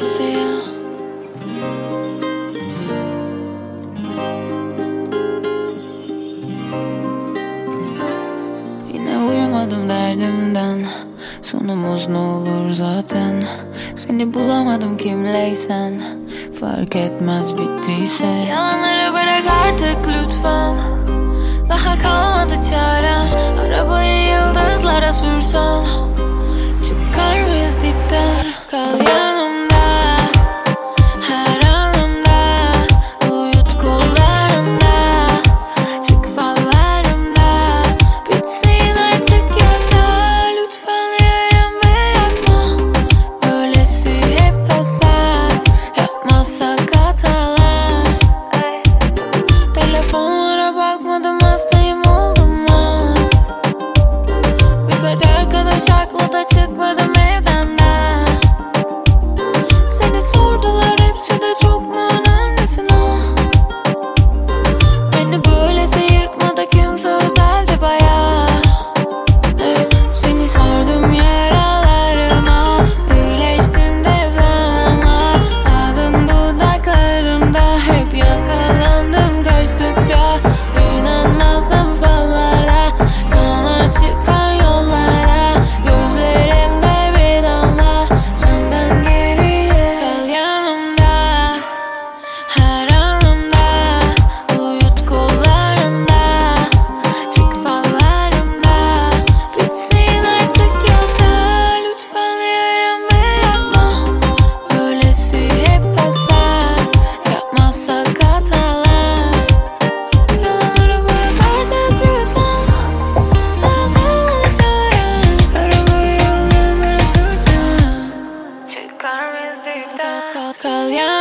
masaya. Yine uyumadım derdimden, sonumuz ne olur zaten. Seni bulamadım kimleysen, fark etmez bittiyse. Yalanları bırak artık lütfen, daha kalmadı çarem. Arabayı yıldızlara sürsen, çıkar biz dipten. Kal yanımda, her anımda, uyut kollarında, çık fallarımda, bitsin artık ya da lütfen yarım bırakma. Böylesi hep hasar, yapmazsak hatalar. Telefonlara bakmadım, hastayım oldum ha. Birkaç arkadaş haklı da çıkmadım evden de. Seni sordular, hepsi de çok mu önemlisin ha? Beni böylesi yıkmadı kimse, özeldi bayağı. Evet, seni sardım yaralarıma, iyileştim de zamanla. Adın dudaklarımda, hep yakalandım kaçtıkça. İnanmazdım fallara, sana çıkan yollara. Gözlerimde bir damla senden geriye. Kal yanımda, her anımda, uyut kollarında, çık fallarımda, bitsin artık ya da lütfen yarım bırakma. Böylesi hep hasar, yapmazsak hatalar. Yalanları bırak artık lütfen, daha kalmadı çarem. Arabayı yıldızlara sürsen, çıkar biz dipten. Kal yanımda.